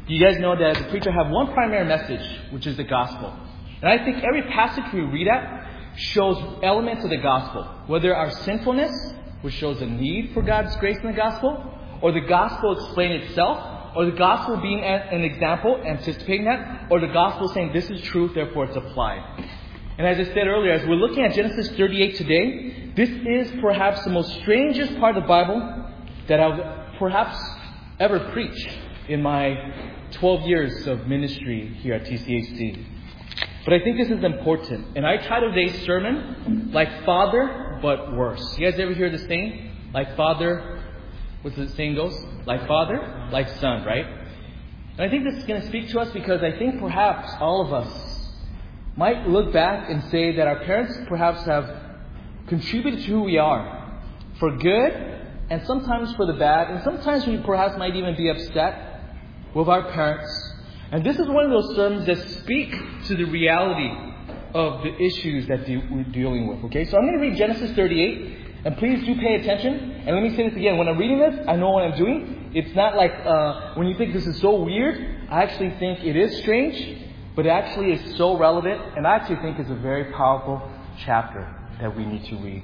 You guys know that as a preacher, I have one primary message, which is the gospel. And I think every passage we read at shows elements of the gospel. Whether our sinfulness, which shows a need for God's grace in the gospel, or the gospel explaining itself, or the gospel being an example, anticipating that, or the gospel saying this is truth, therefore it's applied. And as I said earlier, as we're looking at Genesis 38 today, this is perhaps the most strangest part of the Bible that I've perhaps ever preached in my 12 years of ministry here at TCHC. But I think this is important. And I try today's sermon like Father, but worse. You guys ever hear the saying? Like Father, what's the saying goes? Like Father, like Son, right? And I think this is going to speak to us because I think perhaps all of us might look back and say that our parents perhaps have contributed to who we are for good and sometimes for the bad. And sometimes we perhaps might even be upset with our parents. And this is one of those sermons that speak to the reality of the issues that we're dealing with. Okay, so I'm going to read Genesis 38. And please do pay attention. And let me say this again. When I'm reading this, I know what I'm doing. It's not like when you think this is so weird. I actually think it is strange. But it actually is so relevant. And I actually think it's a very powerful chapter that we need to read.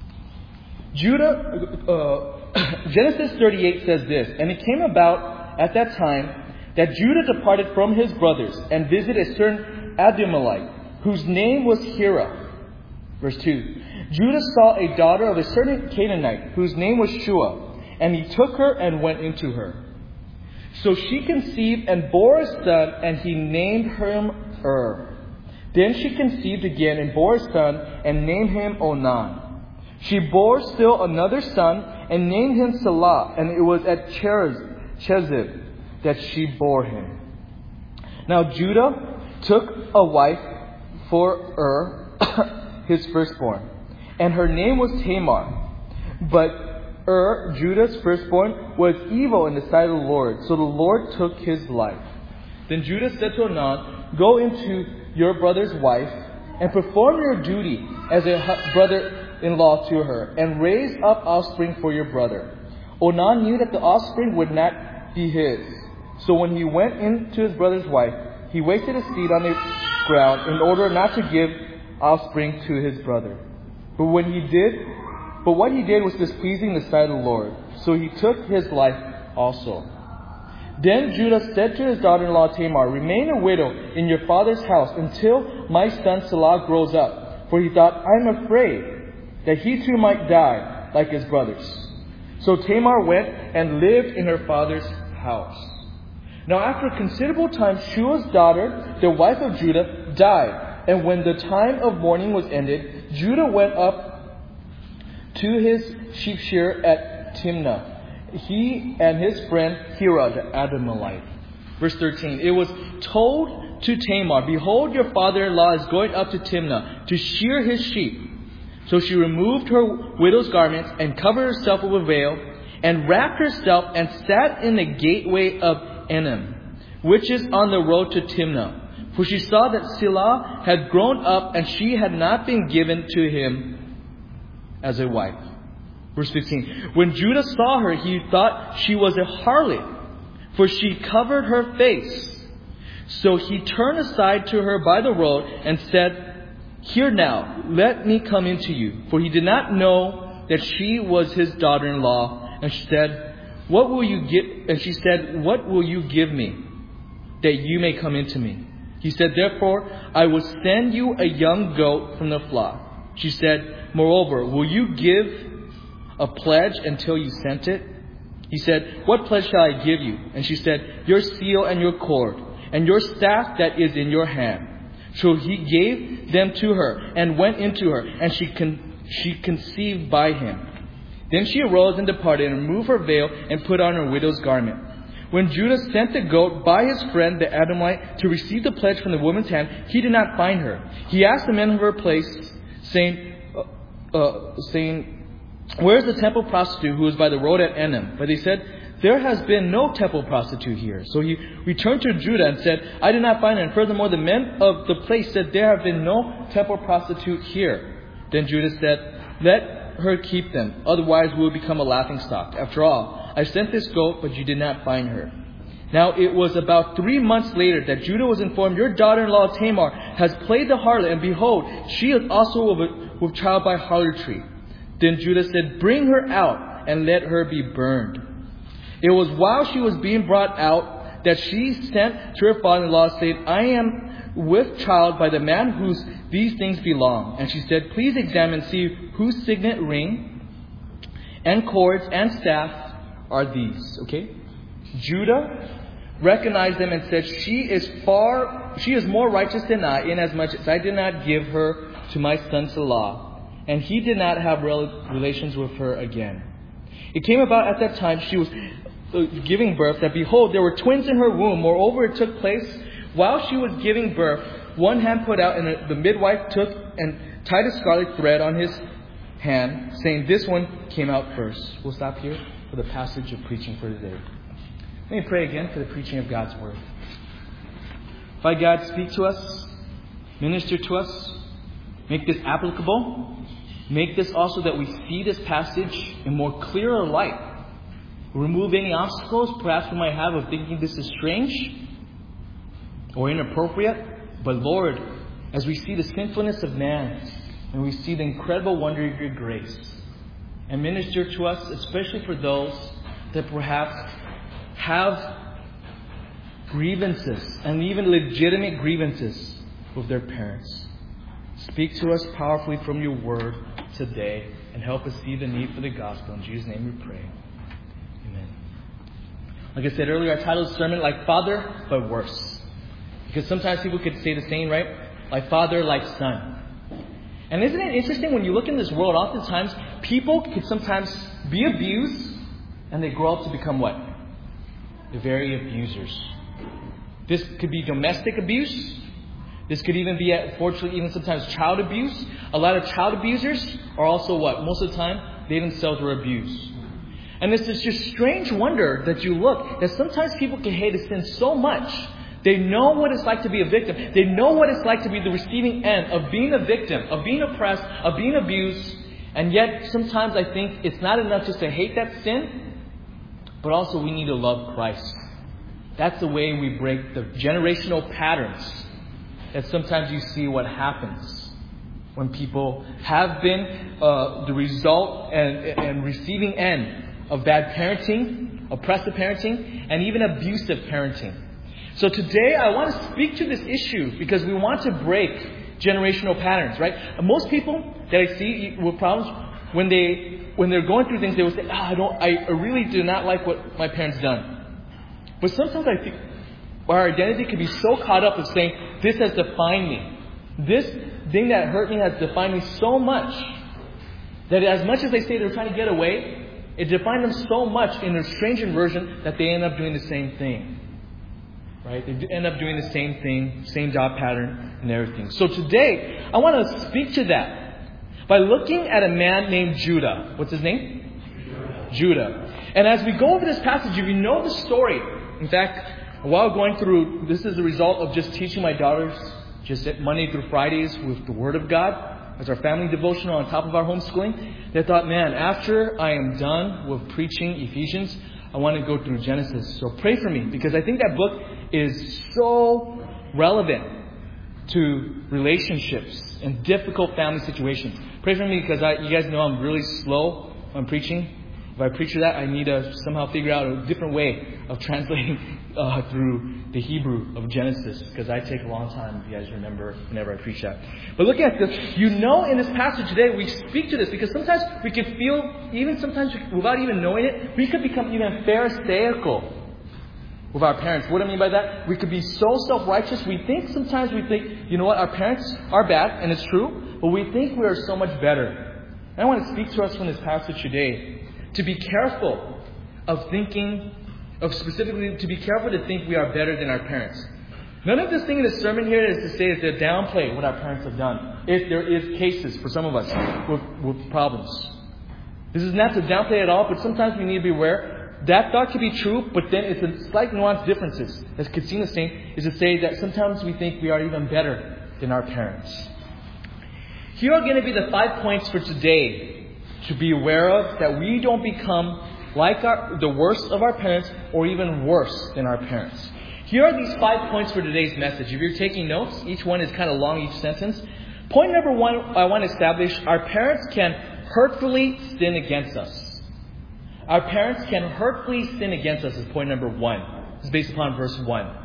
Genesis 38 says this. And it came about at that time that Judah departed from his brothers and visited a certain Adulamite, whose name was Hira. Verse 2. Judah saw a daughter of a certain Canaanite, whose name was Shua, and he took her and went into her. So she conceived and bore a son, and he named him Then she conceived again and bore a son, and named him Onan. She bore still another son, and named him Salah, and it was at Chezib that she bore him. Now Judah took a wife for his firstborn, and her name was Tamar. But Judah's firstborn, was evil in the sight of the Lord, so the Lord took his life. Then Judah said to Onan, Go into your brother's wife, and perform your duty as a brother-in-law to her, and raise up offspring for your brother. Onan knew that the offspring would not be his. So when he went in to his brother's wife, he wasted his seed on the ground in order not to give offspring to his brother. But what he did was displeasing in the sight of the Lord. So he took his life also. Then Judah said to his daughter-in-law Tamar, Remain a widow in your father's house until my son Salah grows up. For he thought, I am afraid that he too might die like his brothers. So Tamar went and lived in her father's house. Now after a considerable time, Shua's daughter, the wife of Judah, died. And when the time of mourning was ended, Judah went up to his sheep shearer at Timnah, he and his friend Hira the Adulamite. Verse 13. It was told to Tamar, Behold, your father-in-law is going up to Timnah to shear his sheep. So she removed her widow's garments and covered herself with a veil, and wrapped herself and sat in the gateway of Enem, which is on the road to Timnah. For she saw that Salah had grown up, and she had not been given to him as a wife. Verse 15. When Judah saw her, he thought she was a harlot, for she covered her face. So he turned aside to her by the road and said, Here now, let me come into you. For he did not know that she was his daughter-in-law. And she said, What will you give? And she said, What will you give me, that you may come into me? He said, Therefore, I will send you a young goat from the flock. She said, Moreover, will you give a pledge until you sent it? He said, What pledge shall I give you? And she said, Your seal and your cord, and your staff that is in your hand. So he gave them to her, and went into her, and she conceived by him. Then she arose and departed, and removed her veil, and put on her widow's garment. When Judah sent the goat by his friend the Adulamite to receive the pledge from the woman's hand, he did not find her. He asked the men of her place, saying, Where is the temple prostitute who is by the road at Enem? But they said, There has been no temple prostitute here. So he returned to Judah and said, I did not find her. And furthermore, the men of the place said, There have been no temple prostitute here. Then Judah said, Let her keep them, otherwise we will become a laughingstock. After all, I sent this goat, but you did not find her. Now it was about 3 months later that Judah was informed, your daughter-in-law Tamar has played the harlot, and behold, she is also with child by harlotry. Then Judah said, bring her out and let her be burned. It was while she was being brought out that she sent to her father-in-law, saying, I am with child by the man whose these things belong. And she said, please examine and see whose signet ring and cords and staff are these. Okay? Judah recognized them and said, she is more righteous than I, inasmuch as I did not give her to my son-in-law, and he did not have relations with her again. It came about at that time she was giving birth, that behold, there were twins in her womb. Moreover, it took place while she was giving birth, one hand put out, and the midwife took and tied a scarlet thread on his hand, saying, this one came out first. We'll stop here for the passage of preaching for today. Let me pray again for the preaching of God's Word. By God, speak to us, minister to us, make this applicable, make this also that we see this passage in more clearer light. Remove any obstacles perhaps we might have of thinking this is strange or inappropriate. But Lord, as we see the sinfulness of man and we see the incredible wonder of your grace, and minister to us, especially for those that perhaps have grievances, and even legitimate grievances with their parents. Speak to us powerfully from your word today and help us see the need for the gospel. In Jesus' name we pray. Amen. Like I said earlier, I titled the sermon, Like Father, but Worse. Because sometimes people could say the same, right? Like father, like son. And isn't it interesting when you look in this world, oftentimes people could sometimes be abused and they grow up to become what? The very abusers. This could be domestic abuse. This could even be, unfortunately, even sometimes child abuse. A lot of child abusers are also what? Most of the time, they themselves were abused. And this is just strange wonder that you look, that sometimes people can hate a sin so much. They know what it's like to be a victim. They know what it's like to be the receiving end of being a victim, of being oppressed, of being abused. And yet, sometimes I think it's not enough just to hate that sin, but also we need to love Christ. That's the way we break the generational patterns that sometimes you see what happens when people have been the result and receiving end of bad parenting, oppressive parenting, and even abusive parenting. So today I want to speak to this issue because we want to break generational patterns, right? Most people that I see with problems, when they're going through things, they will say, I really do not like what my parents done. But sometimes I think our identity can be so caught up in saying, this has defined me. This thing that hurt me has defined me so much that as much as they say they're trying to get away, it defined them so much in a strange inversion that they end up doing the same thing. Right? They end up doing the same thing, same job pattern and everything. So today, I want to speak to that by looking at a man named Judah. What's his name? Judah. And as we go over this passage, if you know the story, in fact, while going through, this is the result of just teaching my daughters just Monday through Fridays with the Word of God as our family devotional on top of our homeschooling. They thought, man, after I am done with preaching Ephesians, I want to go through Genesis. So pray for me, because I think that book is so relevant to relationships and difficult family situations. Pray for me because you guys know I'm really slow on preaching. If I preach that, I need to somehow figure out a different way of translating through the Hebrew of Genesis, because I take a long time, if you guys remember, whenever I preach that. But looking at this, in this passage today, we speak to this because sometimes we can feel, even sometimes without even knowing it, we could become even pharisaical with our parents. What do I mean by that? We could be so self-righteous. Sometimes we think, you know what, our parents are bad, and it's true, but we think we are so much better. And I want to speak to us from this passage today to be careful of specifically to be careful to think we are better than our parents. None of this thing in the sermon here is to say is to downplay what our parents have done. If there is cases for some of us with problems. This is not to downplay at all, but sometimes we need to be aware that thought could be true, but then it's a slight nuanced differences, as could seem the same, is to say that sometimes we think we are even better than our parents. Here are going to be the 5 points for today to be aware of, that we don't become like the worst of our parents, or even worse than our parents. Here are these 5 points for today's message. If you're taking notes, each one is kind of long, each sentence. Point number 1, I want to establish, our parents can hurtfully sin against us. Our parents can hurtfully sin against us is point number 1. This is based upon verse 1.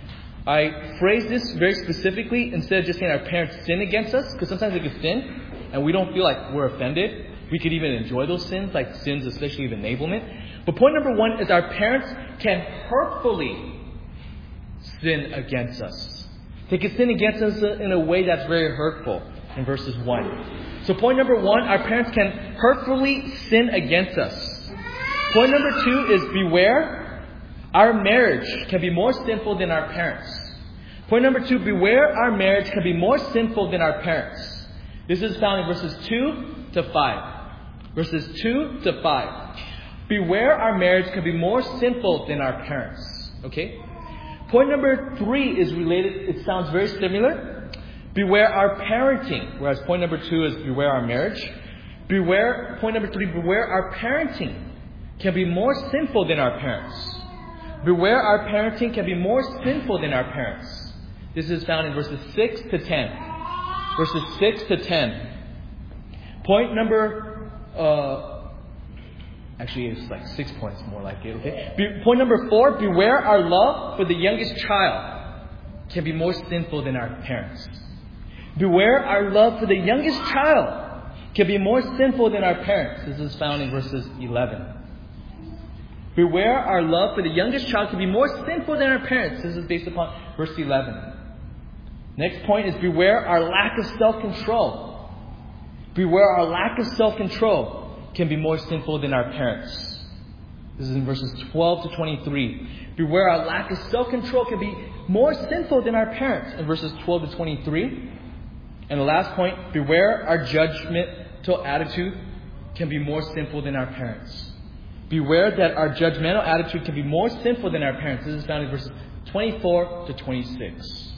I phrase this very specifically instead of just saying our parents sin against us, because sometimes we could sin and we don't feel like we're offended. We could even enjoy those sins, like sins especially of enablement. But point number 1 is our parents can hurtfully sin against us. They can sin against us in a way that's very hurtful in verses 1. So point number 1, our parents can hurtfully sin against us. Point number 2 is beware. Our marriage can be more sinful than our parents. Point number 2, beware our marriage can be more sinful than our parents. This is found in verses 2 to 5. Verses 2 to 5. Beware our marriage can be more sinful than our parents. Okay? Point number 3 is related. It sounds very similar. Beware our parenting. Whereas point number 2 is beware our marriage. Point number 3, beware our parenting can be more sinful than our parents. Beware our parenting can be more sinful than our parents. This is found in verses 6 to 10. Verses 6 to 10. Point number... actually, it's like 6 points more like it, okay? Point number 4, beware our love for the youngest child can be more sinful than our parents. Beware our love for the youngest child can be more sinful than our parents. This is found in verses 11. Beware our love for the youngest child can be more sinful than our parents. This is based upon verse 11. Next point is beware our lack of self-control. Beware our lack of self-control can be more sinful than our parents. This is in verses 12 to 23. Beware our lack of self-control can be more sinful than our parents in verses 12 to 23. And the last point, beware our judgmental attitude can be more sinful than our parents. Beware that our judgmental attitude can be more sinful than our parents. This is found in verses 24 to 26.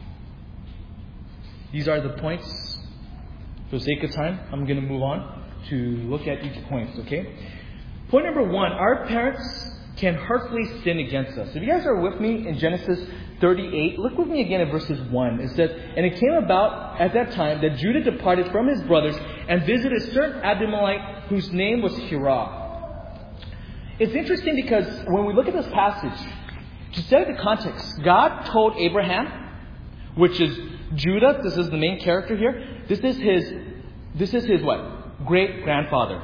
These are the points. For the sake of time, I'm going to move on to look at each point, okay? Point number 1, our parents can hurtfully sin against us. If you guys are with me in Genesis 38, look with me again at verses 1. It says, and it came about at that time that Judah departed from his brothers and visited a certain Abimelech whose name was Hirah. It's interesting because when we look at this passage, to set the context, God told Abraham, which is Judah, this is the main character here, this is his what? Great-grandfather.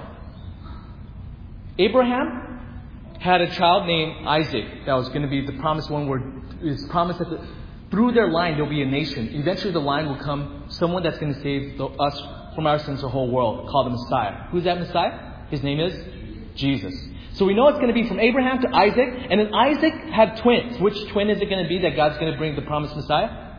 Abraham had a child named Isaac that was going to be the promised one, where it's promised that through their line there'll be a nation. Eventually the line will come, someone that's going to save us from our sins, the whole world, called the Messiah. Who's that Messiah? His name is Jesus. So we know it's going to be from Abraham to Isaac. And then Isaac had twins. Which twin is it going to be that God's going to bring the promised Messiah?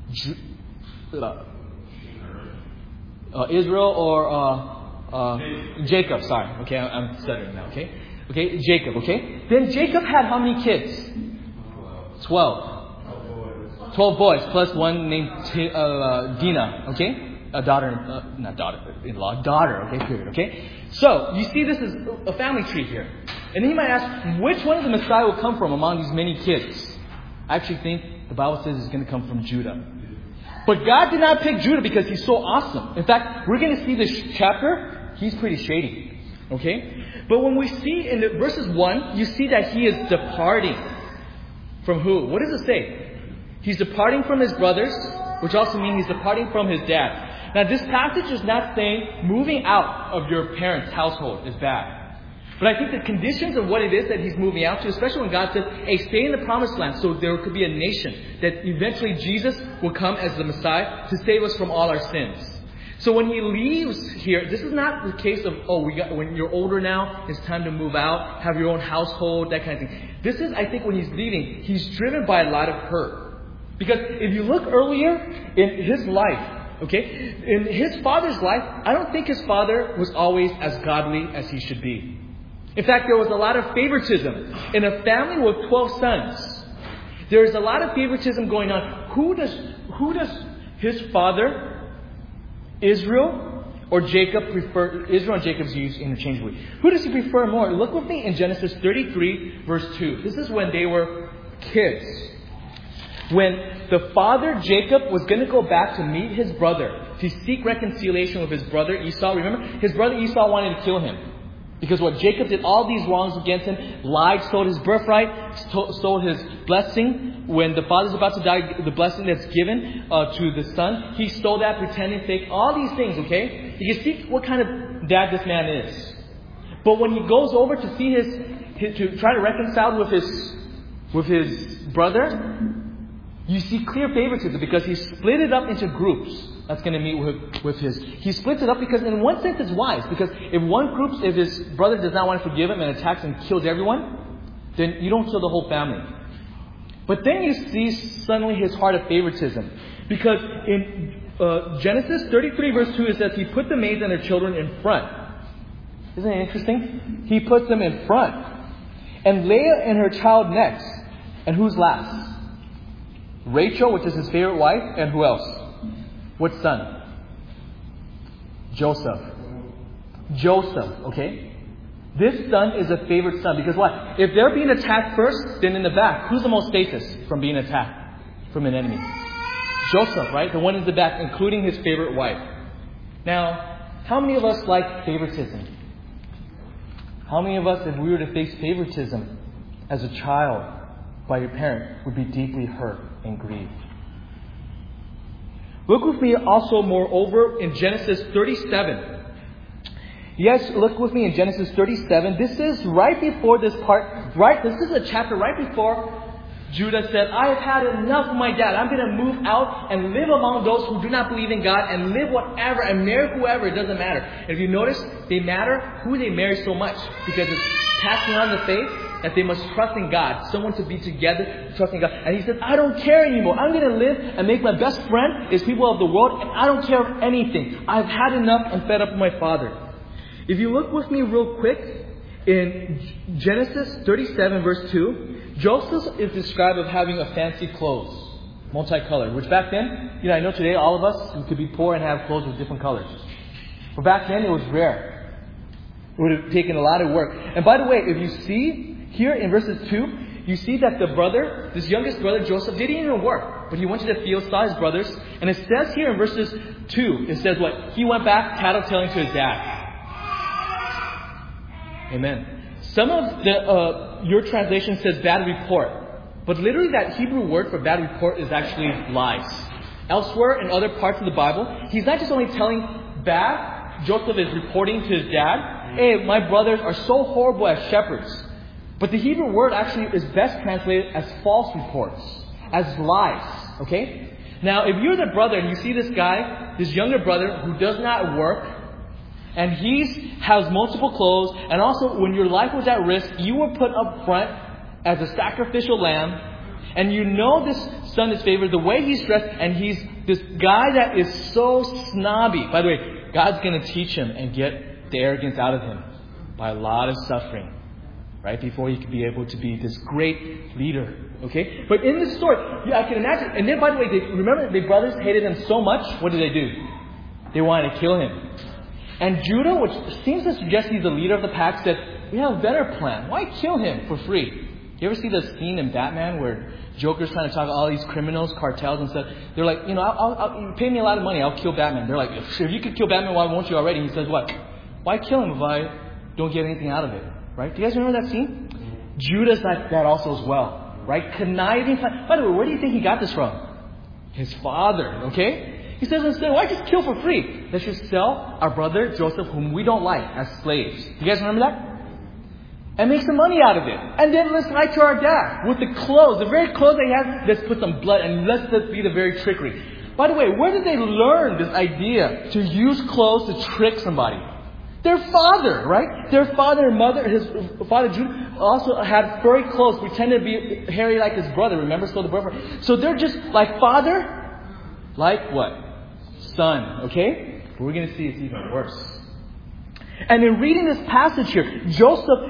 Israel or Jacob. Sorry. Okay, I'm stuttering now. Okay, Jacob. Okay. Then Jacob had how many kids? 12. 12 boys plus one named Dinah. Okay. A daughter, not daughter-in-law, daughter, okay, period, okay? So, you see this is a family tree here. And then you might ask, which one of the Messiah will come from among these many kids? I actually think the Bible says it's going to come from Judah. But God did not pick Judah because he's so awesome. In fact, we're going to see this chapter, he's pretty shady, okay? But when we see in verses 1, you see that he is departing from who? What does it say? He's departing from his brothers, which also means he's departing from his dad. Now, this passage is not saying moving out of your parents' household is bad. But I think the conditions of what it is that he's moving out to, especially when God says, hey, stay in the promised land, so there could be a nation, that eventually Jesus will come as the Messiah to save us from all our sins. So when he leaves here, this is not the case of, when you're older now, it's time to move out, have your own household, that kind of thing. This is, I think, when he's leaving, he's driven by a lot of hurt. Because if you look earlier in his life, okay, in his father's life, I don't think his father was always as godly as he should be. In fact, there was a lot of favoritism. In a family with 12 sons, there is a lot of favoritism going on. Who does his father, Israel, Or Jacob prefer? Israel and Jacob's used interchangeably. Who does he prefer more? Look with me in Genesis 33, verse 2. This is when they were kids. When the father Jacob was going to go back to meet his brother, to seek reconciliation with his brother Esau. Remember, his brother Esau wanted to kill him. Because what Jacob did all these wrongs against him, lied, stole his birthright, stole his blessing. When the father's about to die, the blessing that's given to the son, he stole that, pretending fake, all these things, okay? You can see what kind of dad this man is. But when he goes over to see to try to reconcile with his brother, you see clear favoritism because he split it up into groups. That's going to meet with his. He splits it up because in one sense it's wise. Because if his brother does not want to forgive him and attacks and kills everyone, then you don't kill the whole family. But then you see suddenly his heart of favoritism. Because in Genesis 33 verse 2 it says he put the maids and their children in front. Isn't it interesting? He puts them in front. And Leah and her child next. And who's last? Rachel, which is his favorite wife, and who else? What son? Joseph, okay? This son is a favorite son because why? If they're being attacked first, then in the back, who's the most safest from being attacked from an enemy? Joseph, right? The one in the back, including his favorite wife. Now, how many of us like favoritism? How many of us, if we were to face favoritism as a child by your parent, would be deeply hurt and grieved? Look with me also, moreover, in Genesis 37. Yes, look with me in Genesis 37. This is right before this part. This is a chapter right before Judah said, I have had enough of my dad. I'm going to move out and live among those who do not believe in God and live whatever and marry whoever. It doesn't matter. And if you notice, they matter who they marry so much because it's passing on the faith that they must trust in God. Someone to be together, trusting God. And he said, I don't care anymore. I'm going to live and make my best friend is people of the world. And I don't care of anything. I've had enough and fed up with my father. If you look with me real quick in Genesis 37 verse 2, Joseph is described as having a fancy clothes, multicolored. Which back then, I know today all of us we could be poor and have clothes with different colors. But back then it was rare. It would have taken a lot of work. And by the way, if you see here in verses 2, you see that the brother, this youngest brother, Joseph, didn't even work. But he went to the field, saw his brothers. And it says here in verses 2, it says what? He went back tattletelling to his dad. Amen. Some of your translation says bad report. But literally that Hebrew word for bad report is actually lies. Elsewhere in other parts of the Bible, he's not just only telling bad. Joseph is reporting to his dad, hey, my brothers are so horrible as shepherds. But the Hebrew word actually is best translated as false reports, as lies. Okay? Now, if you're the brother and you see this guy, this younger brother who does not work, and he has multiple clothes, and also when your life was at risk, you were put up front as a sacrificial lamb, and you know this son is favored, the way he's dressed, and he's this guy that is so snobby. By the way, God's going to teach him and get the arrogance out of him by a lot of suffering. Right? Before he could be able to be this great leader. Okay? But in this story, I can imagine. And then, by the way, remember the brothers hated him so much. What did they do? They wanted to kill him. And Judah, which seems to suggest he's the leader of the pack, said, we have a better plan. Why kill him for free? You ever see the scene in Batman where Joker's trying to talk to all these criminals, cartels and stuff? They're like, I'll pay me a lot of money. I'll kill Batman. They're like, if you could kill Batman, why won't you already? He says, what? Why kill him if I don't get anything out of it? Right? Do you guys remember that scene? Judah's like that also as well. Right? Conniving. By the way, where do you think he got this from? His father. Okay? He says instead, why just kill for free? Let's just sell our brother Joseph, whom we don't like, as slaves. You guys remember that? And make some money out of it. And then let's lie to our dad with the clothes. The very clothes they have, let's put some blood and let's be the very trickery. By the way, where did they learn this idea to use clothes to trick somebody? Their father, right? Their father and mother, his father Judah, also had furry clothes, pretended to be hairy like his brother. Remember, stole the birthright. So they're just like father, like what? Son. Okay? But we're going to see it's even worse. And in reading this passage here, Joseph,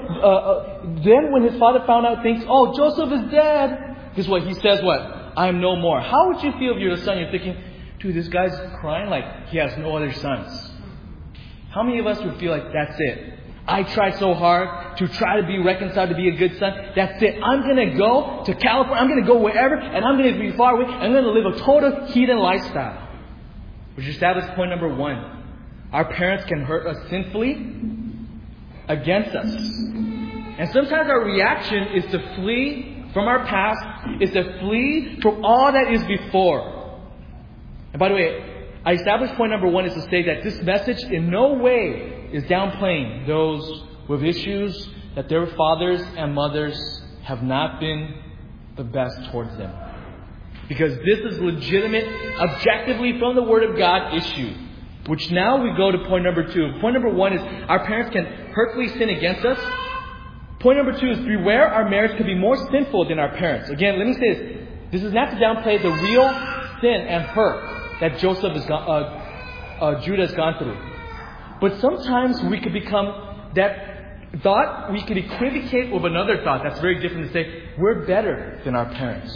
then when his father found out, thinks, oh, Joseph is dead. Guess what? He says what? I am no more. How would you feel if you're the son? You're thinking, dude, this guy's crying like he has no other sons. How many of us would feel like that's it? I tried so hard to try to be reconciled, to be a good son. That's it. I'm going to go to California. I'm going to go wherever. And I'm going to be far away. I'm going to live a total heathen lifestyle. Which establishes point number 1. Our parents can hurt us sinfully against us. And sometimes our reaction is to flee from our past. Is to flee from all that is before. And by the way, I established point number 1 is to say that this message in no way is downplaying those with issues that their fathers and mothers have not been the best towards them. Because this is legitimate, objectively from the Word of God issue. Which now we go to point number 2. Point number 1 is our parents can hurtfully sin against us. Point number 2 is beware our marriage can be more sinful than our parents. Again, let me say this. This is not to downplay the real sin and hurt that Judah has gone through. But sometimes we could become that thought, we could equivocate with another thought that's very different to say, we're better than our parents.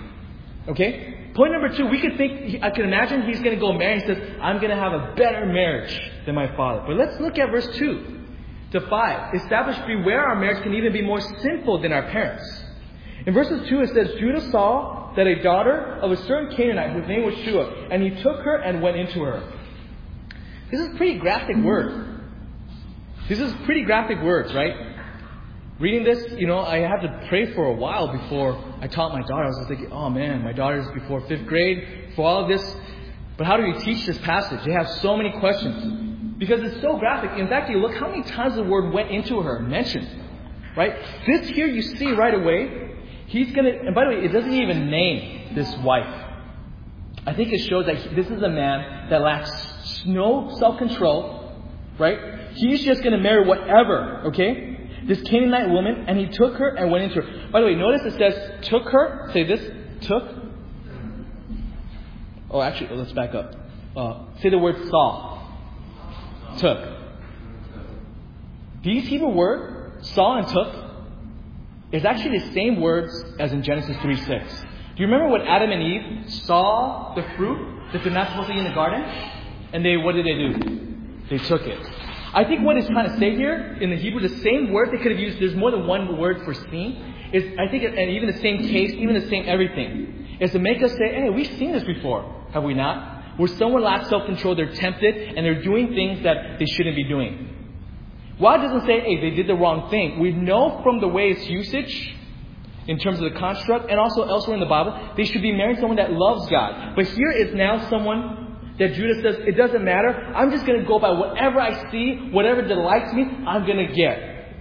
Okay? Point number 2, we could think, I can imagine he's going to go marry and says, I'm going to have a better marriage than my father. But let's look at verse 2 to 5. Establish, beware our marriage can even be more sinful than our parents. In verses 2 it says, Judah saw that a daughter of a certain Canaanite, whose name was Shua, and he took her and went into her. This is pretty graphic word. This is pretty graphic words, right? Reading this, I had to pray for a while before I taught my daughter. I was just thinking, oh man, my daughter's before 5th grade, for all of this. But how do we teach this passage? They have so many questions. Because it's so graphic. In fact, you look how many times the word went into her, mentioned. Right? This here you see right away. He's going to, and by the way, it doesn't even name this wife. I think it shows that this is a man that lacks no self-control. Right? He's just going to marry whatever. Okay? This Canaanite woman, and he took her and went into her. By the way, notice it says, took her. Say this. Took. Oh, actually, let's back up. Say the word saw. Took. These Hebrew words, saw and took, is actually the same words as in Genesis 3:6. Do you remember when Adam and Eve saw the fruit that they're not supposed to eat in the garden? And what did they do? They took it. I think what it's trying to say here in the Hebrew, the same word they could have used, there's more than one word for seen, is I think, and even the same case, even the same everything, is to make us say, hey, we've seen this before, have we not? Where someone lacks self-control, they're tempted, and they're doing things that they shouldn't be doing. While it doesn't say, hey, they did the wrong thing, we know from the way it's usage, in terms of the construct, and also elsewhere in the Bible, they should be marrying someone that loves God. But here is now someone that Judah says, it doesn't matter. I'm just going to go by whatever I see, whatever delights me, I'm going to get.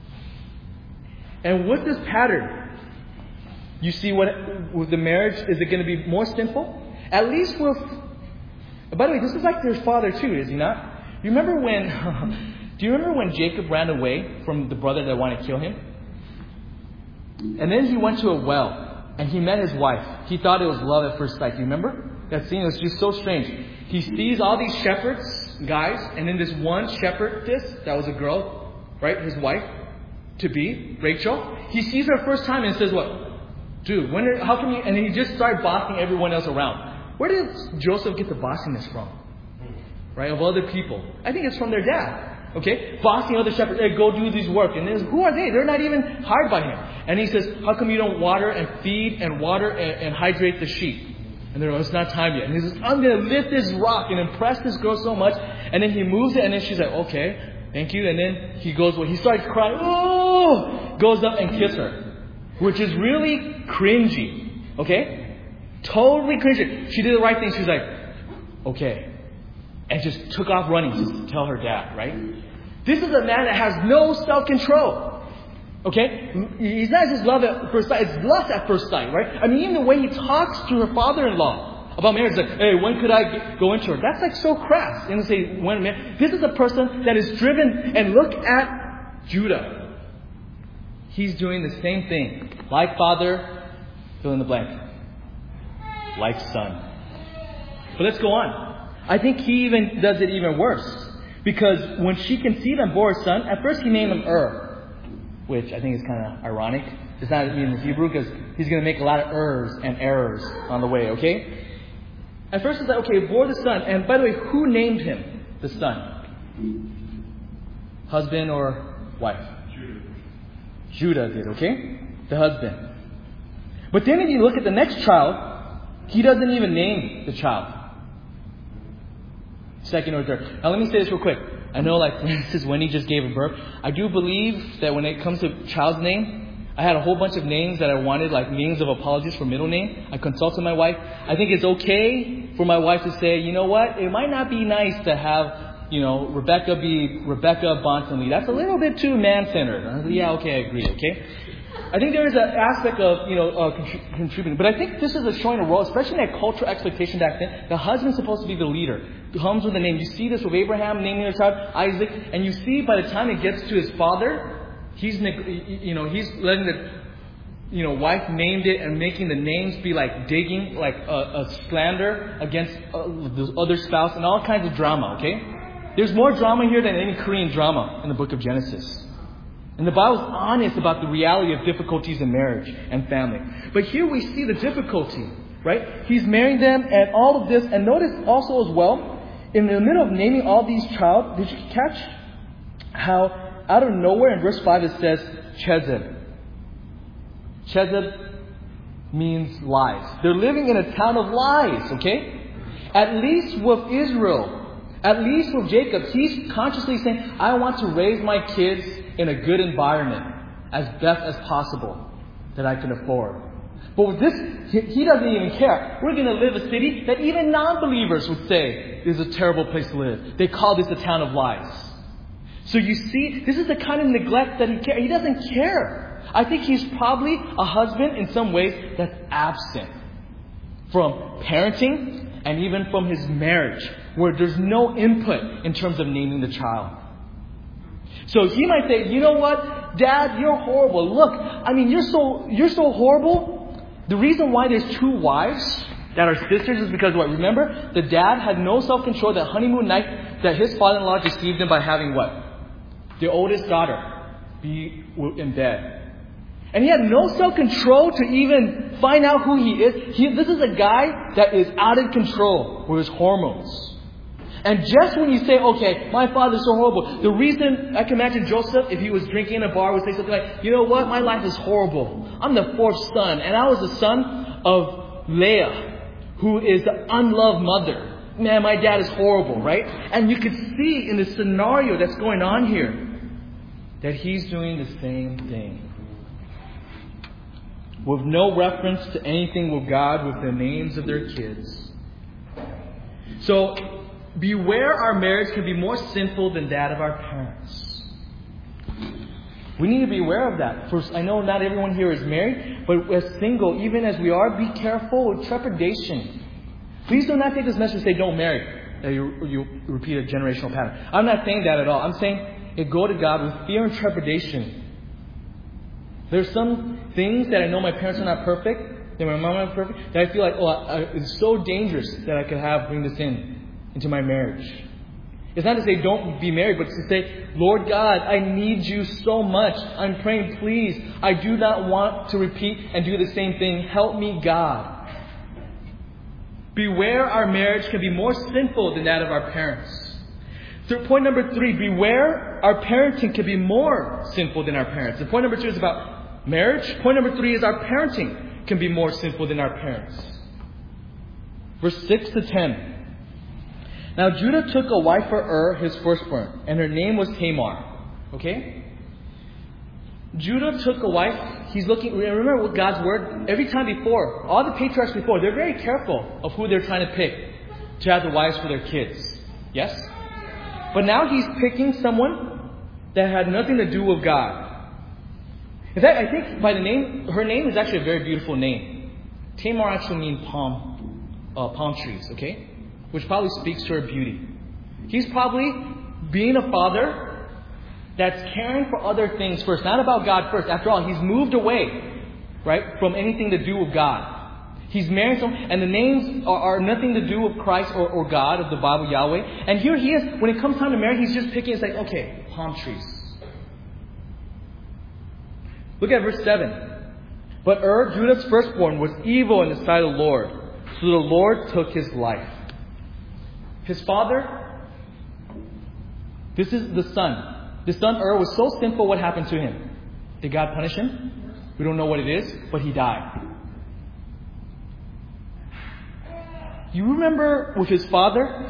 And with this pattern, you see what with the marriage, is it going to be more sinful? At least with... By the way, this is like their father too, is he not? Do you remember when Jacob ran away from the brother that wanted to kill him? And then he went to a well, and he met his wife. He thought it was love at first sight. Do you remember? That scene was just so strange. He sees all these shepherds, guys, and then this one shepherdess, that was a girl, right? His wife, to be, Rachel. He sees her first time and says, what? Dude, how can you... And then he just started bossing everyone else around. Where did Joseph get the bossiness from? Right? Of other people. I think it's from their dad. Okay? Bossing other shepherds. Hey, go do this work. And then, who are they? They're not even hired by him. And he says, how come you don't water and feed and water and hydrate the sheep? And they're like, it's not time yet. And he says, I'm going to lift this rock and impress this girl so much. And then he moves it, and then she's like, okay, thank you. And then he goes, he starts crying, oh! Goes up and kisses her. Which is really cringy. Okay? Totally cringy. She did the right thing. She's like, okay. And just took off running to tell her dad, right? This is a man that has no self-control. Okay? He's not just love at first sight, it's lust at first sight, right? I mean, even the way he talks to her father-in-law about marriage, like, hey, when could I go into her? That's like so crass. And say, when, man, this is a person that is driven, and look at Judah. He's doing the same thing. Like father, fill in the blank. Like son. But let's go on. I think he even does it even worse. Because when she conceived and bore a son, at first he named him which I think is kind of ironic. It's not in the Hebrew because he's going to make a lot of and errors on the way, okay? At first it's like, okay, bore the son. And by the way, who named him the son? Husband or wife? Judah did, okay? The husband. But then if you look at the next child, he doesn't even name the child. Second or third. Now let me say this real quick. I know, like, this is when he just gave a birth. I do believe that when it comes to child's name, I had a whole bunch of names that I wanted, like names of apologies for middle name. I consulted my wife. I think it's okay for my wife to say, you know what, it might not be nice to have, Rebecca be Rebecca Bontonley. That's a little bit too man-centered. I said, yeah, okay, I agree, okay? I think there is an aspect of, contributing. But I think this is showing a role, especially in that cultural expectation back then. The husband's supposed to be the leader. Comes with the name. You see this with Abraham naming his child Isaac. And you see by the time it gets to his father, he's letting the, wife named it and making the names be like digging, like a slander against the other spouse and all kinds of drama, okay? There's more drama here than any Korean drama in the book of Genesis. And the Bible's honest about the reality of difficulties in marriage and family. But here we see the difficulty, right? He's marrying them and all of this. And notice also as well, in the middle of naming all these child, did you catch how out of nowhere in verse 5 it says Chezib? Chezib means lies. They're living in a town of lies, okay? At least with Israel, at least with Jacob, he's consciously saying, I want to raise my kids in a good environment as best as possible that I can afford. But with this, he doesn't even care. We're going to live a city that even non-believers would say is a terrible place to live. They call this a town of lies. So you see, this is the kind of neglect that he cares. He doesn't care. I think he's probably a husband in some ways that's absent from parenting and even from his marriage, where there's no input in terms of naming the child. So he might say, you know what, Dad, you're horrible. Look, you're so horrible. The reason why there's two wives that are sisters is because what? Remember, the dad had no self-control that honeymoon night that his father-in-law deceived him by having what? The oldest daughter be in bed. And he had no self-control to even find out who he is. This is a guy that is out of control with his hormones. And just when you say, okay, my father's so horrible. The reason, I can imagine Joseph, if he was drinking in a bar, would say something like, you know what, my life is horrible. I'm the fourth son, and I was the son of Leah, who is the unloved mother. Man, my dad is horrible, right? And you could see in the scenario that's going on here, that he's doing the same thing. With no reference to anything with God, with the names of their kids. So, beware our marriage can be more sinful than that of our parents. We need to be aware of that. First, I know not everyone here is married, but as single, even as we are, be careful with trepidation. Please do not take this message and say, don't marry. You repeat a generational pattern. I'm not saying that at all. I'm saying, go to God with fear and trepidation. There's some things that I know my parents are not perfect, that my mom is not perfect, that I feel like, it's so dangerous that I could bring this into my marriage. It's not to say don't be married, but to say, Lord God, I need you so much. I'm praying, please. I do not want to repeat and do the same thing. Help me, God. Beware our marriage can be more sinful than that of our parents. So point number 3, beware our parenting can be more sinful than our parents. And point number 2 is about marriage. Point number 3 is our parenting can be more sinful than our parents. Verse 6 to 10. Now Judah took a wife for his firstborn, and her name was Tamar. Okay? Judah took a wife. He's looking, remember what God's word? Every time before, all the patriarchs before, they're very careful of who they're trying to pick to have the wives for their kids. Yes? But now he's picking someone that had nothing to do with God. In fact, I think by the name, her name is actually a very beautiful name. Tamar actually means palm trees, okay? Which probably speaks to her beauty. He's probably being a father that's caring for other things first, not about God first. After all, he's moved away, right, from anything to do with God. He's married someone, and the names are nothing to do with Christ or God of the Bible, Yahweh. And here he is, when it comes time to marry, he's just picking, it's like, okay, palm trees. Look at verse 7. But Judah's firstborn, was evil in the sight of the Lord, so the Lord took his life. His father This is the son. The son was so sinful, what happened to him? Did God punish him? We don't know what it is, but he died. You remember with his father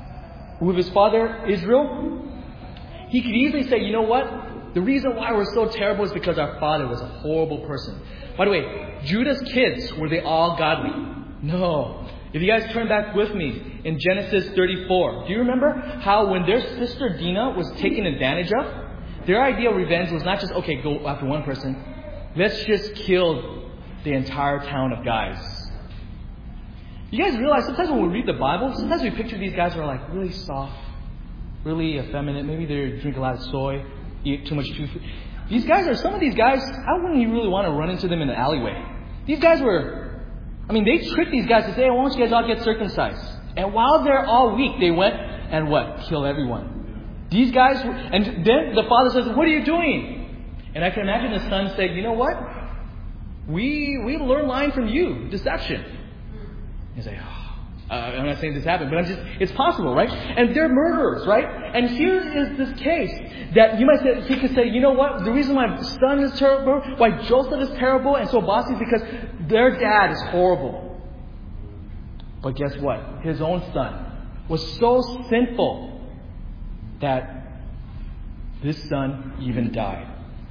Israel? He could easily say, you know what? The reason why we're so terrible is because our father was a horrible person. By the way, Judah's kids, were they all godly? No. If you guys turn back with me in Genesis 34, do you remember how when their sister Dinah was taken advantage of, their idea of revenge was not just, okay, go after one person. Let's just kill the entire town of guys. You guys realize sometimes when we read the Bible, sometimes we picture these guys who are like really soft, really effeminate. Maybe they drink a lot of soy, eat too much food. Some of these guys, I wouldn't even really want to run into them in the alleyway. These guys they tricked these guys to say, why don't you guys all get circumcised? And while they're all weak, they went and kill everyone. These guys, and then the father says, what are you doing? And I can imagine the son saying, you know what? We learned lying from you, deception. He's like, I'm not saying this happened, but it's possible, right? And they're murderers, right? And here is this case that he could say, you know what? The reason my son is terrible, why Joseph is terrible and so bossy is because their dad is horrible. But guess what? His own son was so sinful that this son even died.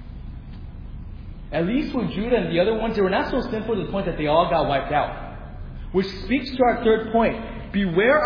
At least with Judah and the other ones, they were not so sinful to the point that they all got wiped out. Which speaks to our third point. Beware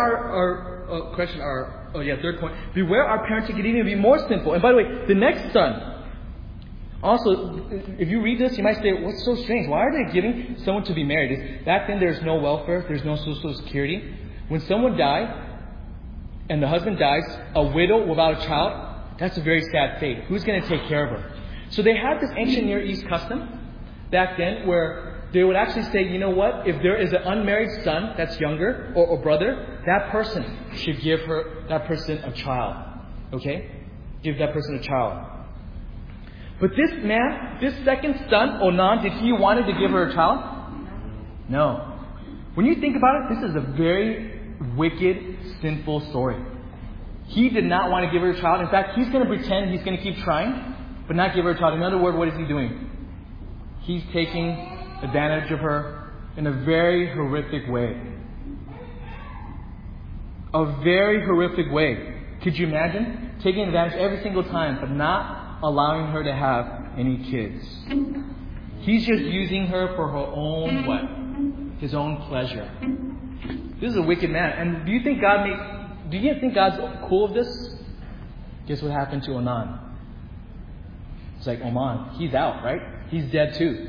third point. Beware our parenting can even be more sinful. And by the way, the next son. Also, if you read this, you might say, what's so strange? Why are they giving someone to be married? Back then, there's no welfare. There's no social security. When someone died, and the husband dies, a widow without a child, that's a very sad fate. Who's going to take care of her? So they had this ancient Near East custom back then where they would actually say, you know what? If there is an unmarried son that's younger or brother, that person should give that person a child. Okay? Give that person a child. But this second son, Onan, did he wanted to give her a child? No. When you think about it, this is a very wicked, sinful story. He did not want to give her a child. In fact, he's going to pretend he's going to keep trying, but not give her a child. In other words, what is he doing? He's taking advantage of her in a very horrific way. A very horrific way. Could you imagine? Taking advantage every single time, but not allowing her to have any kids. He's just using her for her own his own pleasure. This is a wicked man. And do you think God's cool with this? Guess what happened to Onan? It's like, Oman, he's out, right? He's dead too.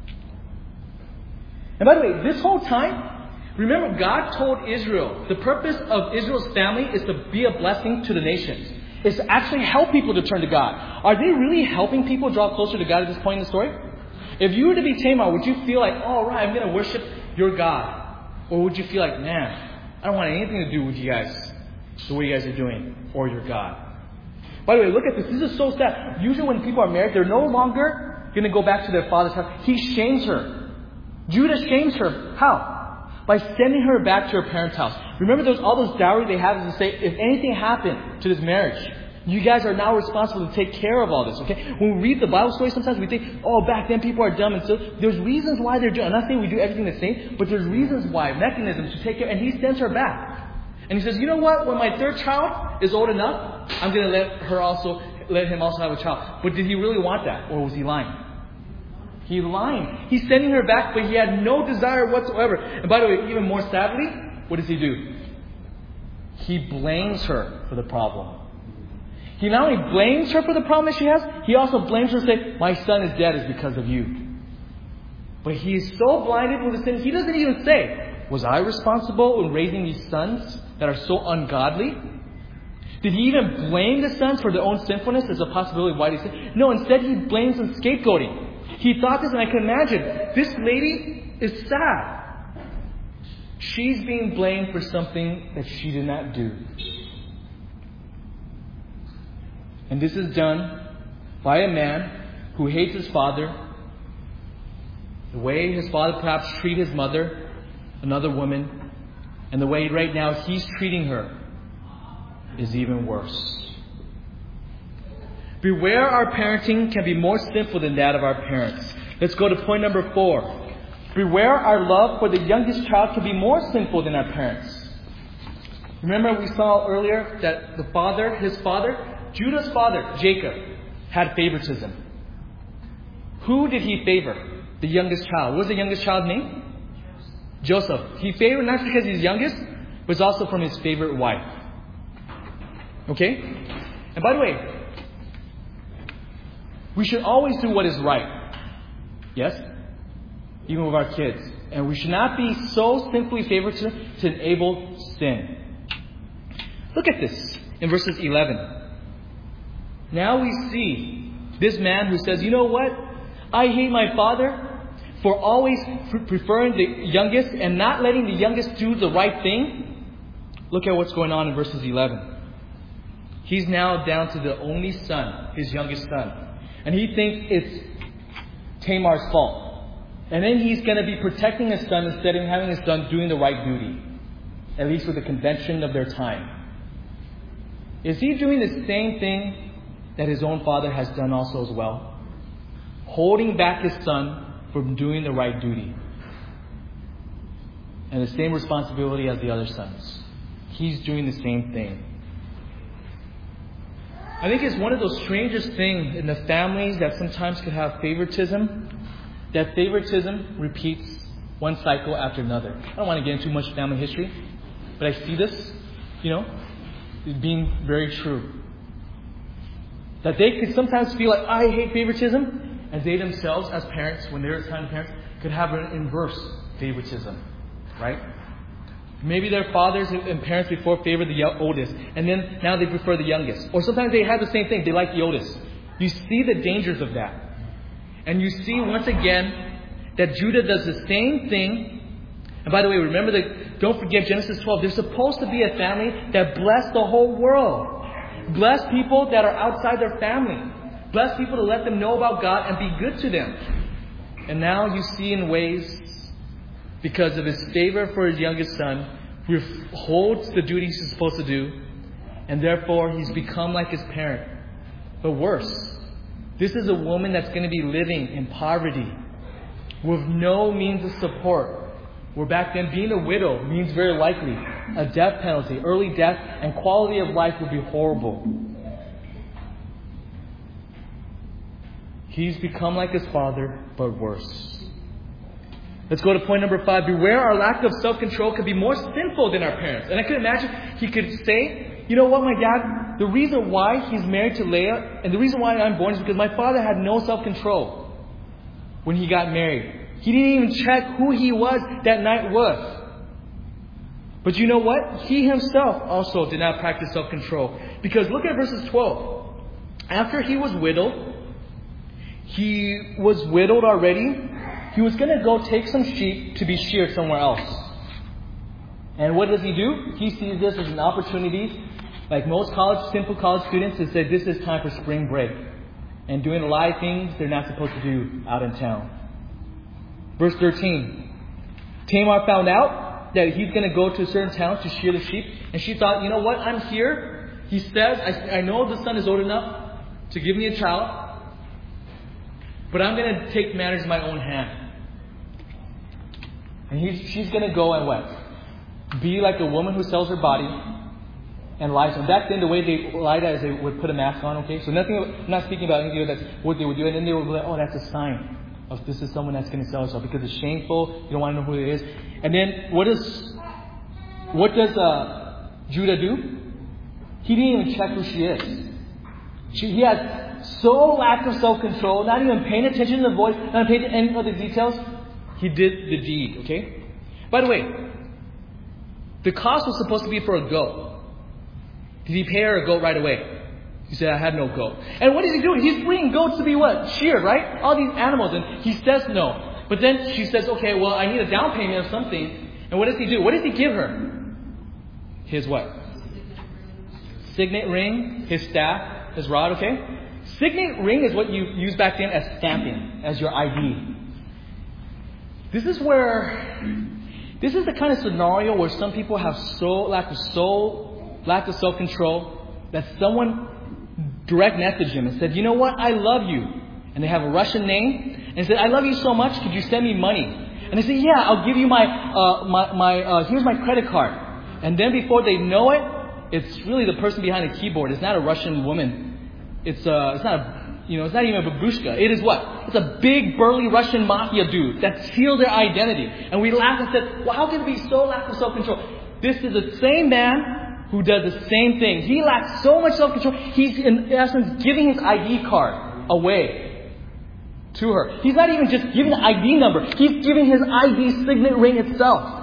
And by the way, this whole time, remember, God told Israel, the purpose of Israel's family is to be a blessing to the nations. It's to actually help people to turn to God. Are they really helping people draw closer to God at this point in the story? If you were to be Tamar, would you feel like, all right, I'm going to worship your God? Or would you feel like, man, I don't want anything to do with you guys, the way you guys are doing, or your God? By the way, look at this. This is so sad. Usually when people are married, they're no longer going to go back to their father's house. He shames her. Judah shames her. How? By sending her back to her parents' house. Remember, there's all those dowry they have to say, if anything happened to this marriage, you guys are now responsible to take care of all this. Okay? When we read the Bible story, sometimes we think, back then people are dumb. And so there's reasons why they're doing. I'm not saying we do everything the same, but there's reasons why, mechanisms to take care. And he sends her back. And he says, you know what? When my third child is old enough, I'm going to let him also have a child. But did he really want that? Or was he lying? He's lying. He's sending her back, but he had no desire whatsoever. And by the way, even more sadly, what does he do? He blames her for the problem. He not only blames her for the problem that she has, he also blames her and says, my son is dead is because of you. But he is so blinded with the sin, he doesn't even say, was I responsible in raising these sons that are so ungodly? Did he even blame the sons for their own sinfulness as a possibility why they sin? No, instead he blames them scapegoating. He thought this, and I can imagine, this lady is sad. She's being blamed for something that she did not do. And this is done by a man who hates his father. The way his father perhaps treated his mother, another woman, and the way right now he's treating her is even worse. Beware our parenting can be more sinful than that of our parents. Let's go to point number 4. Beware our love for the youngest child can be more sinful than our parents. Remember we saw earlier that Judah's father, Jacob, had favoritism. Who did he favor? The youngest child. What was the youngest child's name? Joseph. He favored not because he's youngest, but also from his favorite wife. Okay? And by the way, we should always do what is right. Yes? Even with our kids. And we should not be so simply favored to enable sin. Look at this in verses 11. Now we see this man who says, you know what? I hate my father for always preferring the youngest and not letting the youngest do the right thing. Look at what's going on in verses 11. He's now down to the only son, his youngest son. And he thinks it's Tamar's fault. And then he's going to be protecting his son instead of having his son doing the right duty. At least with the convention of their time. Is he doing the same thing that his own father has done also as well? Holding back his son from doing the right duty. And the same responsibility as the other sons. He's doing the same thing. I think it's one of those strangest things in the families that sometimes could have favoritism. That favoritism repeats one cycle after another. I don't want to get into too much family history, but I see this, being very true. That they could sometimes feel like, I hate favoritism, and they themselves, as parents, when they're time parents, could have an inverse favoritism. Right? Maybe their fathers and parents before favored the oldest, and then now they prefer the youngest. Or sometimes they have the same thing, they like the oldest. You see the dangers of that. And you see once again that Judah does the same thing. And by the way, remember don't forget Genesis 12. There's supposed to be a family that bless the whole world. Bless people that are outside their family. Bless people to let them know about God and be good to them. And now you see in ways, because of his favor for his youngest son, withholds the duties he's supposed to do, and therefore he's become like his parent. But worse, this is a woman that's going to be living in poverty with no means of support. Where back then being a widow means very likely a death penalty, early death, and quality of life would be horrible. He's become like his father, but worse. Let's go to point number 5. Beware our lack of self-control could be more sinful than our parents. And I could imagine he could say, you know what, my dad, the reason why he's married to Leah and the reason why I'm born is because my father had no self-control when he got married. He didn't even check who he was that night with. But you know what? He himself also did not practice self-control. Because look at verses 12. After he was widowed already. He was going to go take some sheep to be sheared somewhere else. And what does he do? He sees this as an opportunity, like most simple college students, to say this is time for spring break. And doing a lot of things they're not supposed to do out in town. Verse 13. Tamar found out that he's going to go to a certain town to shear the sheep. And she thought, you know what? I'm here. He says, I know the son is old enough to give me a child. But I'm going to take matters in my own hand. And she's going to go and what? Be like a woman who sells her body and lies. And back then, the way they lied is they would put a mask on, okay? So I'm not speaking about anything that's what they would do. And then they would be like, oh, that's a sign of this is someone that's going to sell herself because it's shameful. You don't want to know who it is. And then what does Judah do? He didn't even check who she is. He had so lack of self-control, not even paying attention to the voice, not paying attention to any of the details. He did the deed, okay? By the way, the cost was supposed to be for a goat. Did he pay her a goat right away? He said, I had no goat. And what is he doing? He's bringing goats to be what? Sheared, right? All these animals. And he says no. But then she says, okay, well, I need a down payment of something. And what does he do? What does he give her? His what? Signet ring, his staff, his rod, okay? Signet ring is what you used back then as stamping, as your ID. This is the kind of scenario where some people have lack of self-control that someone direct messaged him and said, you know what? I love you. And they have a Russian name. And he said, I love you so much. Could you send me money? And they said, yeah, I'll give you here's my credit card. And then before they know it, it's really the person behind the keyboard. It's not a Russian woman. It's not even a babushka. It is what? It's a big, burly Russian mafia dude that sealed their identity. And we laughed and said, well, how can it be so lack of self-control? This is the same man who does the same thing. He lacks so much self-control. He's, in essence, giving his ID card away to her. He's not even just giving the ID number. He's giving his ID signet ring itself.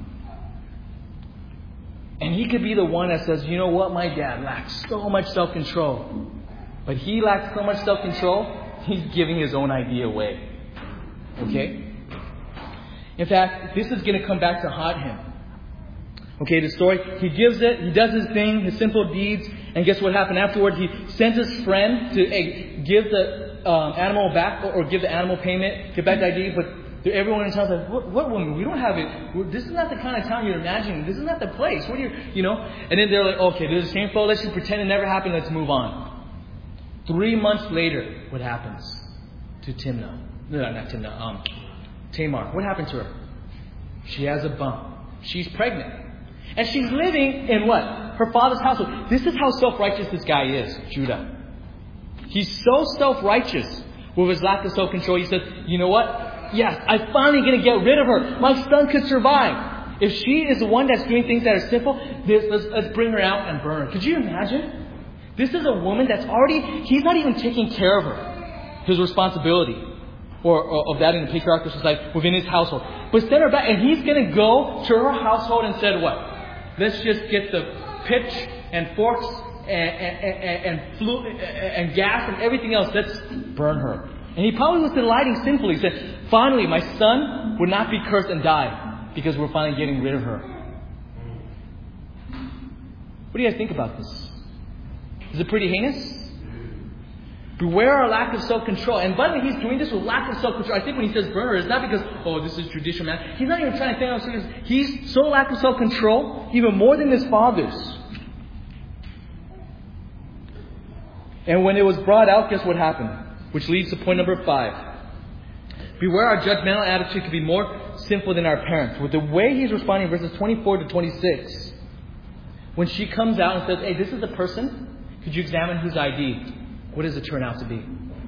And he could be the one that says, you know what, my dad lacks so much self-control. But he lacks so much self-control, he's giving his own ID away. Okay? In fact, this is going to come back to haunt him. Okay, the story, he gives it, he does his thing, his sinful deeds, and guess what happened afterward? He sends his friend to give the animal back, or give the animal payment, get back the ID, but everyone in town says, what woman? We don't have it. This is not the kind of town you're imagining. This is not the place. What do you know? And then they're like, okay, there's a shameful. Let's just pretend it never happened. Let's move on. 3 months later, what happens to Timnah? No, not Timnah. Tamar. What happened to her? She has a bump. She's pregnant. And she's living in what? Her father's household. This is how self-righteous this guy is, Judah. He's so self-righteous with his lack of self-control. He says, you know what? Yes, I'm finally going to get rid of her. My son could survive. If she is the one that's doing things that are sinful, let's bring her out and burn her. Could you imagine? This is a woman that's he's not even taking care of her. His responsibility. Or of that in the patriarchal society within his household. But send her back, and he's going to go to her household and said what? Let's just get the pitch and forks and gas and everything else. Let's burn her. And he probably was delighting sinfully. He said, finally, my son would not be cursed and die because we're finally getting rid of her. What do you guys think about this? Is it pretty heinous? Beware our lack of self-control. And by the way, he's doing this with lack of self-control. I think when he says burn her, it's not because, this is traditional man. He's not even trying to think of serious. He's so lack of self-control, even more than his fathers. And when it was brought out, guess what happened? Which leads to point number 5. Beware our judgmental attitude to be more sinful than our parents. With the way he's responding, verses 24 to 26. When she comes out and says, hey, this is the person. Could you examine his ID? What does it turn out to be?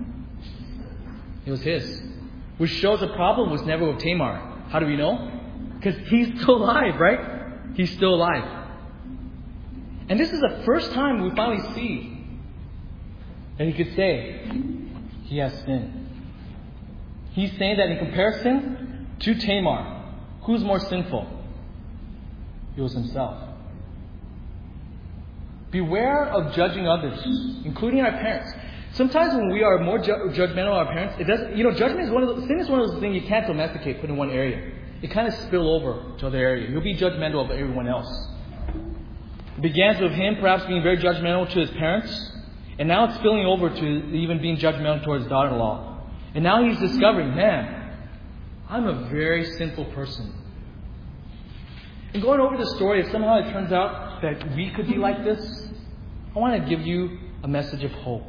It was his. Which shows the problem was never with Tamar. How do we know? Because he's still alive, right? He's still alive. And this is the first time we finally see that he could say he has sinned. He's saying that in comparison to Tamar, who's more sinful? It was himself. Beware of judging others, including our parents. Sometimes when we are more judgmental of our parents, judgment is sin is one of those things you can't domesticate, put in one area. It kind of spill over to other area. You'll be judgmental of everyone else. It begins with him perhaps being very judgmental to his parents, and now it's spilling over to even being judgmental towards his daughter-in-law. And now he's discovering, man, I'm a very sinful person. And going over the story, if somehow it turns out that we could be like this, I want to give you a message of hope.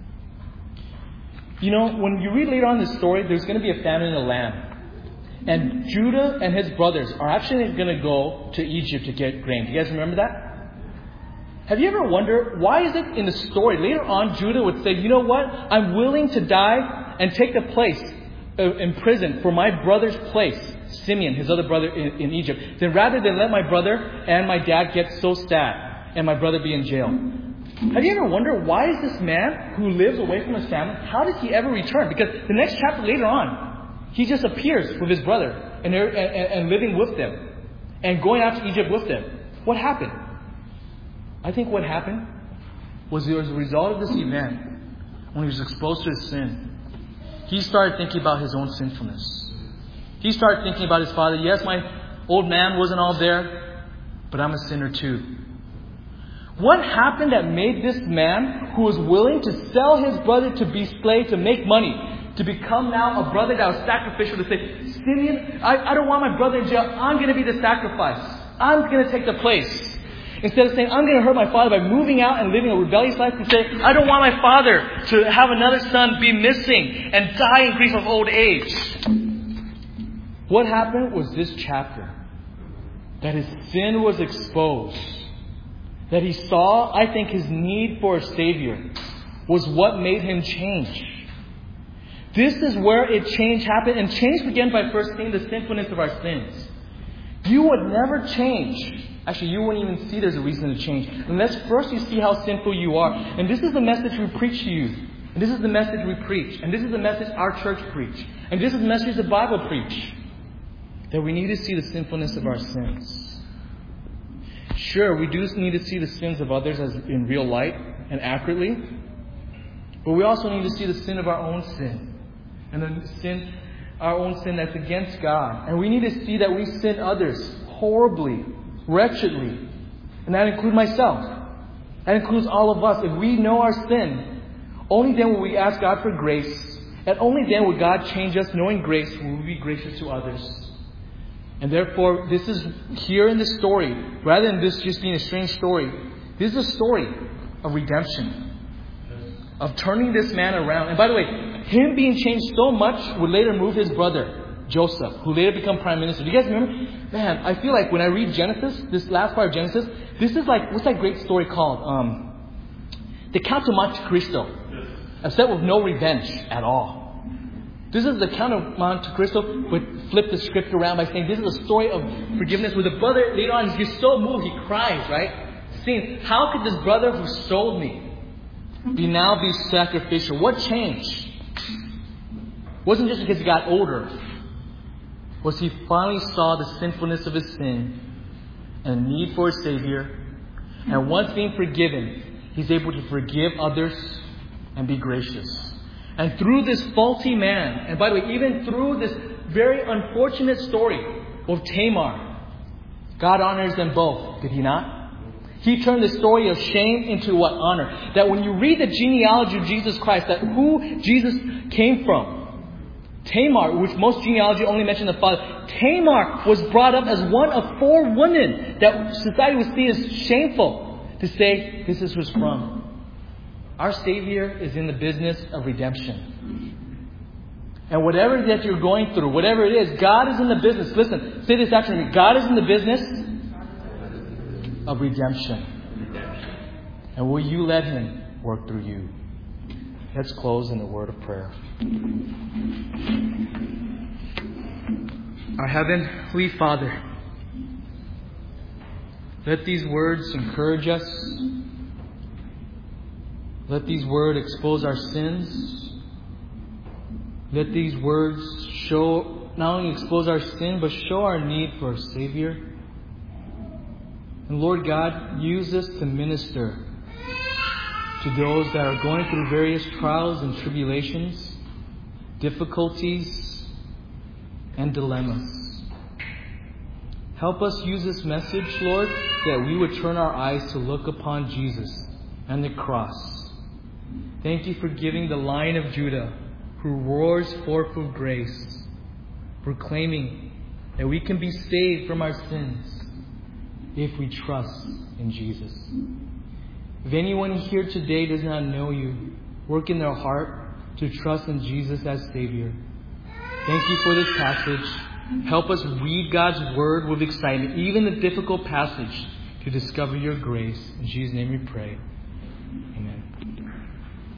When you read later on in the story, there's going to be a famine in the land. And Judah and his brothers are actually going to go to Egypt to get grain. Do you guys remember that? Have you ever wondered, why is it in the story, later on Judah would say, you know what, I'm willing to die and take the place in prison for my brother's place, Simeon, his other brother in Egypt, then rather than let my brother and my dad get so sad and my brother be in jail. Have you ever wondered, why is this man who lives away from his family, how does he ever return? Because the next chapter later on, he just appears with his brother and living with them and going out to Egypt with them. What happened? I think what happened was as a result of this event, when he was exposed to his sin, he started thinking about his own sinfulness. He started thinking about his father. Yes, my old man wasn't all there, but I'm a sinner too. What happened that made this man, who was willing to sell his brother to be slave, to make money, to become now a brother that was sacrificial, to say, Simeon, I don't want my brother in jail. I'm going to be the sacrifice. I'm going to take the place. Instead of saying, I'm going to hurt my father by moving out and living a rebellious life, to say, I don't want my father to have another son be missing and die in grief of old age. What happened was this chapter. That his sin was exposed. That he saw, I think, his need for a Savior was what made him change. This is where change happened. And change began by first seeing the sinfulness of our sins. You would never change. Actually, you wouldn't even see there's a reason to change unless first you see how sinful you are. And this is the message we preach to you. And this is the message we preach. And this is the message our church preach. And this is the message the Bible preach. That we need to see the sinfulness of our sins. Sure, we do need to see the sins of others as in real light and accurately. But we also need to see the sin of our own sin. And our own sin that's against God. And we need to see that we sin others horribly, wretchedly. And that includes myself. That includes all of us. If we know our sin, only then will we ask God for grace. And only then will God change us, knowing grace, will we be gracious to others. And therefore, this is here in this story, rather than this just being a strange story, this is a story of redemption. Of turning this man around. And by the way, him being changed so much would later move his brother, Joseph, who later became prime minister. Do you guys remember? Man, I feel like when I read Genesis, this last part of Genesis, this is like, what's that great story called? The Count of Monte Cristo. Except with no revenge at all. This is the Count of Monte Cristo, but flip the script around by saying this is a story of forgiveness where the brother later on he's so moved he cries, right? Seeing how could this brother who sold me now be sacrificial? What changed? Wasn't just because he got older. Was he finally saw the sinfulness of his sin and need for a Savior. And once being forgiven, he's able to forgive others and be gracious. And through this faulty man, and by the way, even through this very unfortunate story of Tamar, God honors them both. Did He not? He turned the story of shame into what? Honor. That when you read the genealogy of Jesus Christ, that who Jesus came from, Tamar, which most genealogy only mention the father, Tamar was brought up as one of 4 women that society would see as shameful to say this is who's from. Our Savior is in the business of redemption. And whatever that you're going through, whatever it is, God is in the business. Listen, say this after me. God is in the business of redemption. And will you let Him work through you? Let's close in a word of prayer. Our Heavenly Father, let these words encourage us. Let these words expose our sins. Let these words show, not only expose our sin, but show our need for a Savior. And Lord God, use this to minister to those that are going through various trials and tribulations, difficulties, and dilemmas. Help us use this message, Lord, that we would turn our eyes to look upon Jesus and the cross. Thank You for giving the Lion of Judah, who roars forth with grace, proclaiming that we can be saved from our sins if we trust in Jesus. If anyone here today does not know You, work in their heart to trust in Jesus as Savior. Thank You for this passage. Help us read God's Word with excitement, even the difficult passage, to discover Your grace. In Jesus' name we pray. Amen.